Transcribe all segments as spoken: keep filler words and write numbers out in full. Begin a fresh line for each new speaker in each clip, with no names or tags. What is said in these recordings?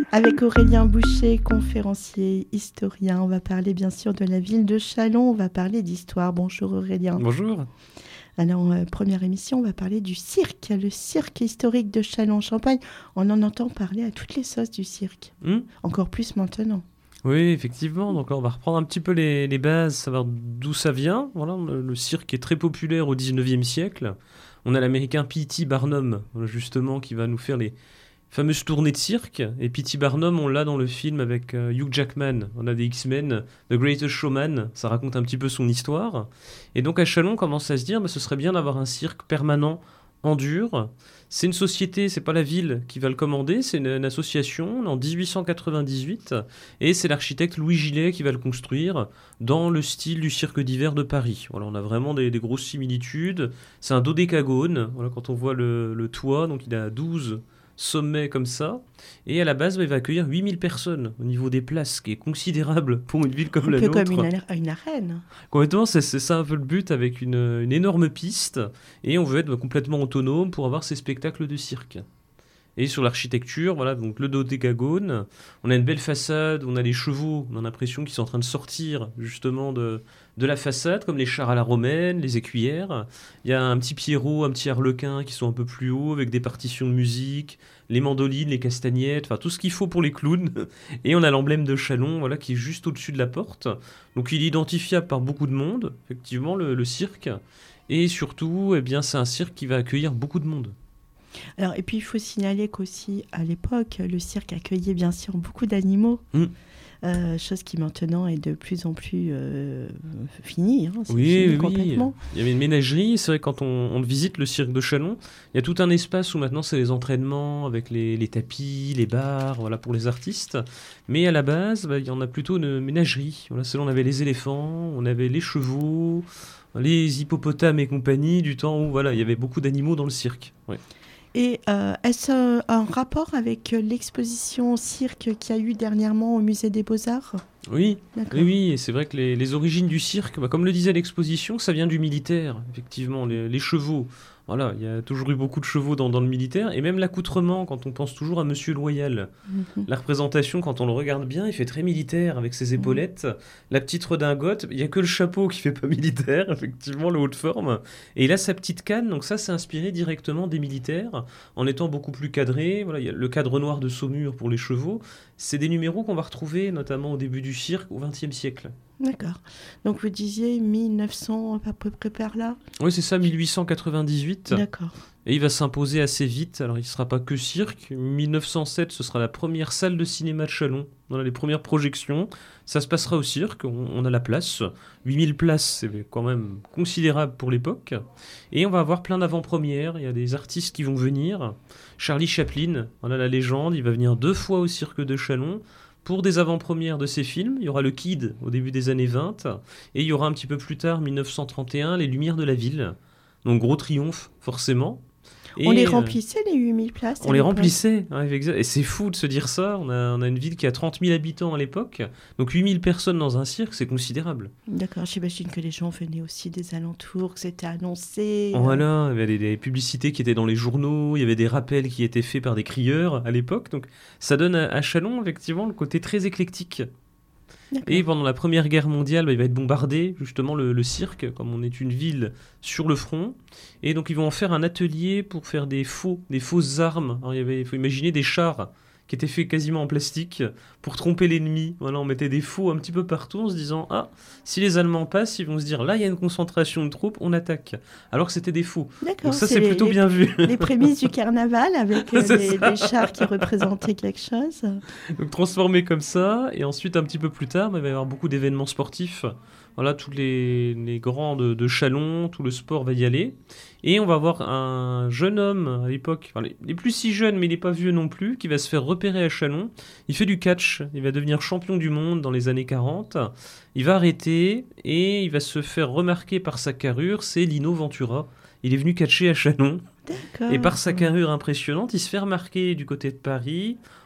Avec Aurélien Boucher, conférencier, historien. On va parler bien sûr de la ville de Châlons, on va parler d'histoire. Bonjour Aurélien.
Bonjour.
Alors, euh, première émission, on va parler du cirque, le cirque historique de Châlons-en-Champagne. On en entend parler à toutes les sauces du cirque,
Mmh.
encore plus maintenant.
Oui, effectivement. Donc là, on va reprendre un petit peu les, les bases, savoir d'où ça vient. Voilà, le, le cirque est très populaire au dix-neuvième siècle. On a l'américain P T Barnum, justement, qui va nous faire les fameuses tournées de cirque. Et P T Barnum, on l'a dans le film avec euh, Hugh Jackman. On a des X-Men, The Greatest Showman. Ça raconte un petit peu son histoire. Et donc à Châlons, on commence à se dire, bah, ce serait bien d'avoir un cirque permanent en dur. C'est une société, c'est pas la ville qui va le commander, c'est une, une association en dix-huit cent quatre-vingt-dix-huit et c'est l'architecte Louis Gillet qui va le construire dans le style du cirque d'hiver de Paris. Voilà, on a vraiment des, des grosses similitudes. C'est un dodécagone, voilà, quand on voit le, le toit, donc il a douze sommets comme ça, et à la base, bah, il va accueillir huit mille personnes au niveau des places, ce qui est considérable pour une ville comme
Un
la
peu
nôtre.
comme une, une arène.
Complètement, c'est, c'est ça un peu le but, avec une, une énorme piste, et on veut être complètement autonome pour avoir ces spectacles de cirque. Et sur l'architecture, voilà, donc le dodécagone, on a une belle façade, on a les chevaux, on a l'impression qu'ils sont en train de sortir justement de, de la façade, comme les chars à la romaine, les écuyères. Il y a un petit Pierrot, un petit Arlequin qui sont un peu plus hauts, avec des partitions de musique, les mandolines, les castagnettes, enfin tout ce qu'il faut pour les clowns. Et on a l'emblème de Châlons, voilà, qui est juste au-dessus de la porte. Donc il est identifiable par beaucoup de monde, effectivement, le, le cirque. Et surtout, eh bien, c'est un cirque qui va accueillir beaucoup de monde.
Alors, et puis, il faut signaler qu'aussi, à l'époque, le cirque accueillait bien sûr beaucoup d'animaux.
Mmh.
Euh, chose qui maintenant est de plus en plus euh, finie. Hein, c'est
Oui,
fini
oui,
complètement.
il y avait une ménagerie. C'est vrai, quand on, on visite le cirque de Châlons, il y a tout un espace où maintenant c'est les entraînements avec les, les tapis, les bars, voilà, pour les artistes. Mais à la base, bah, il y en a plutôt une ménagerie. Voilà, c'est là, on avait les éléphants, on avait les chevaux, les hippopotames et compagnie, du temps où voilà, il y avait beaucoup d'animaux dans le cirque. Ouais.
Et euh, est-ce euh, un rapport avec euh, l'exposition cirque qu'il y a eu dernièrement au Musée des Beaux-Arts ?
Oui,
D'accord.
oui, oui, et c'est vrai que les, les origines du cirque, bah, comme le disait l'exposition, ça vient du militaire, effectivement, les, les chevaux. Voilà, il y a toujours eu beaucoup de chevaux dans, dans le militaire, et même l'accoutrement, quand on pense toujours à Monsieur Loyal.
Mhm.
La représentation, quand on le regarde bien, il fait très militaire, avec ses épaulettes, la petite redingote, il n'y a que le chapeau qui fait pas militaire, effectivement, le haut de forme. Et il a sa petite canne, donc ça, c'est inspiré directement des militaires, en étant beaucoup plus cadré. Voilà, il y a le cadre noir de Saumur pour les chevaux. C'est des numéros qu'on va retrouver, notamment au début du cirque, au vingtième siècle.
D'accord. Donc vous disiez mille neuf cents à peu près par là ?
Oui, c'est ça, mille huit cent quatre-vingt-dix-huit.
D'accord.
Et il va s'imposer assez vite. Alors, il ne sera pas que cirque. mille neuf cent sept, ce sera la première salle de cinéma de Châlons. Voilà, les premières projections. Ça se passera au cirque. On, on a la place. huit mille places, c'est quand même considérable pour l'époque. Et on va avoir plein d'avant-premières. Il y a des artistes qui vont venir. Charlie Chaplin, voilà la légende. Il va venir deux fois au cirque de Châlons pour des avant-premières de ses films. Il y aura Le Kid au début des années vingt. Et il y aura un petit peu plus tard, mille neuf cent trente et un, Les Lumières de la Ville. Donc, gros triomphe, forcément. Et
on les
euh,
remplissait, les huit mille places ?
On les remplissait, hein, et c'est fou de se dire ça. On a, on a une ville qui a trente mille habitants à l'époque, donc huit mille personnes dans un cirque, c'est considérable.
D'accord, j'imagine que les gens venaient aussi des alentours, que c'était annoncé.
Voilà, il y avait des, des publicités qui étaient dans les journaux, il y avait des rappels qui étaient faits par des crieurs à l'époque, donc ça donne à, à Châlons, effectivement, le côté très éclectique.
D'accord.
Et pendant la Première Guerre mondiale, bah, il va être bombardé, justement, le, le cirque, comme on est une ville sur le front. Et donc, ils vont en faire un atelier pour faire des faux, des fausses armes. Alors, il y avait, il faut imaginer des chars qui étaient faits quasiment en plastique pour tromper l'ennemi. Voilà, on mettait des faux un petit peu partout en se disant « Ah, si les Allemands passent, ils vont se dire, là, il y a une concentration de troupes, on attaque. » Alors que c'était des faux.
D'accord,
Donc ça,
c'est
c'est
les-
plutôt
les-
bien vu.
Les prémices du carnaval avec euh,
C'est
des,
ça.
des chars qui représentaient quelque chose.
Donc transformé comme ça, et ensuite un petit peu plus tard, bah, il va y avoir beaucoup d'événements sportifs. Voilà, tous les, les grands de, de Châlons, tout le sport va y aller. Et on va avoir un jeune homme à l'époque, enfin, il n'est plus si jeune, mais il n'est pas vieux non plus, qui va se faire repérer à Châlons. Il fait du catch, il va devenir champion du monde dans les années quarante. Il va arrêter et il va se faire remarquer par sa carrure, c'est Lino Ventura. Il est venu catcher à Châlons.
D'accord.
Et par sa carrure impressionnante, il se fait remarquer du côté de Paris.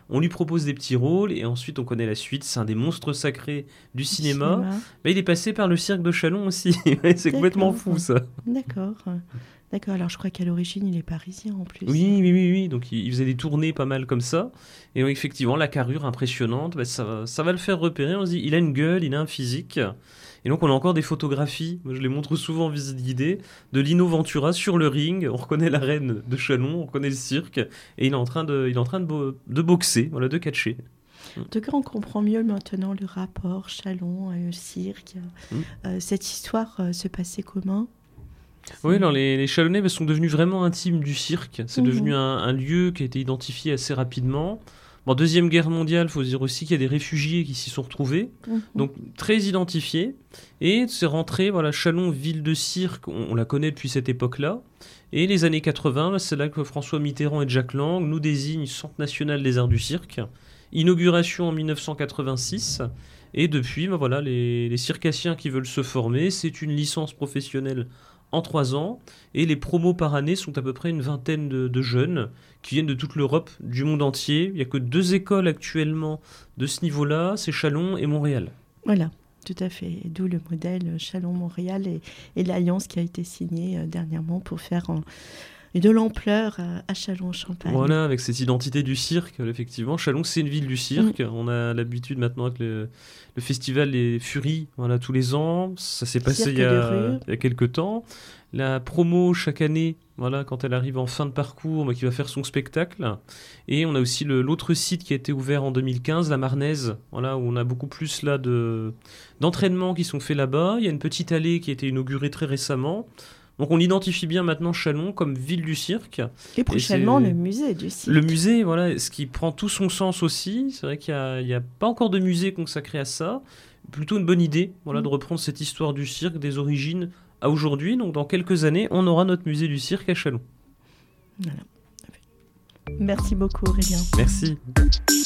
On lui propose des petits rôles et ensuite on connaît la suite. C'est un des monstres sacrés du cinéma.
cinéma.
Bah, il est passé par le cirque de Châlons aussi. Ouais, c'est complètement fou ça.
D'accord. D'accord. Alors je crois qu'à l'origine il est parisien en plus.
Oui, oui, oui, oui. Donc il, il faisait des tournées pas mal comme ça. Et donc, effectivement, la carrure impressionnante, bah, ça, ça va le faire repérer. On se dit, il a une gueule, il a un physique. Et donc on a encore des photographies, moi je les montre souvent en visite guidée, de Lino Ventura sur le ring. On reconnaît la reine de Châlons, on reconnaît le cirque, et il est en train de, il est en train de, bo- de boxer, voilà, de catcher.
En tout cas, on comprend mieux maintenant le rapport Châlons, euh, cirque.
Mm.
Euh, cette histoire euh, se passait comment ?
Oui, alors les, les Chalonnais bah, sont devenus vraiment intimes du cirque. C'est
Mhm.
devenu un, un lieu qui a été identifié assez rapidement. Bon, Deuxième Guerre mondiale, il faut dire aussi qu'il y a des réfugiés qui s'y sont retrouvés,
Mhm.
donc très identifiés. Et c'est rentré, voilà, Châlons, ville de cirque, on, on la connaît depuis cette époque-là. Et les années quatre-vingts, là, c'est là que François Mitterrand et Jack Lang nous désignent Centre national des arts du cirque. Inauguration en mille neuf cent quatre-vingt-six. Et depuis, bah, voilà, les, les circassiens qui veulent se former, c'est une licence professionnelle en trois ans. Et les promos par année sont à peu près une vingtaine de, de jeunes qui viennent de toute l'Europe, du monde entier. Il n'y a que deux écoles actuellement de ce niveau-là, c'est Châlons et Montréal.
Voilà, tout à fait. D'où le modèle Châlons-Montréal et, et l'alliance qui a été signée euh, dernièrement pour faire en- de l'ampleur euh, à Châlons-en-Champagne.
Voilà, avec cette identité du cirque, effectivement. Châlons, c'est une ville du cirque. On a l'habitude maintenant avec le, le festival Les Furies, voilà, tous les ans. Ça s'est passé
Cirque
il y,
de
a,
rue.
il y a quelques temps. La promo chaque année, voilà, quand elle arrive en fin de parcours, bah, qui va faire son spectacle. Et on a aussi le- l'autre site qui a été ouvert en deux mille quinze, la Marnaise, voilà, où on a beaucoup plus là de d'entraînements qui sont faits là-bas. Il y a une petite allée qui a été inaugurée très récemment. Donc on identifie bien maintenant Châlons comme ville du cirque.
Et prochainement,
c'est-
le musée du cirque.
Le musée, voilà, ce qui prend tout son sens aussi. C'est vrai qu'il n'y a, a pas encore de musée consacré à ça. Plutôt une bonne idée, voilà,
Mm.
de reprendre cette histoire du cirque, des origines à aujourd'hui. Donc dans quelques années, on aura notre musée du cirque à Châlons.
Voilà. Merci beaucoup, Aurélien.
Merci.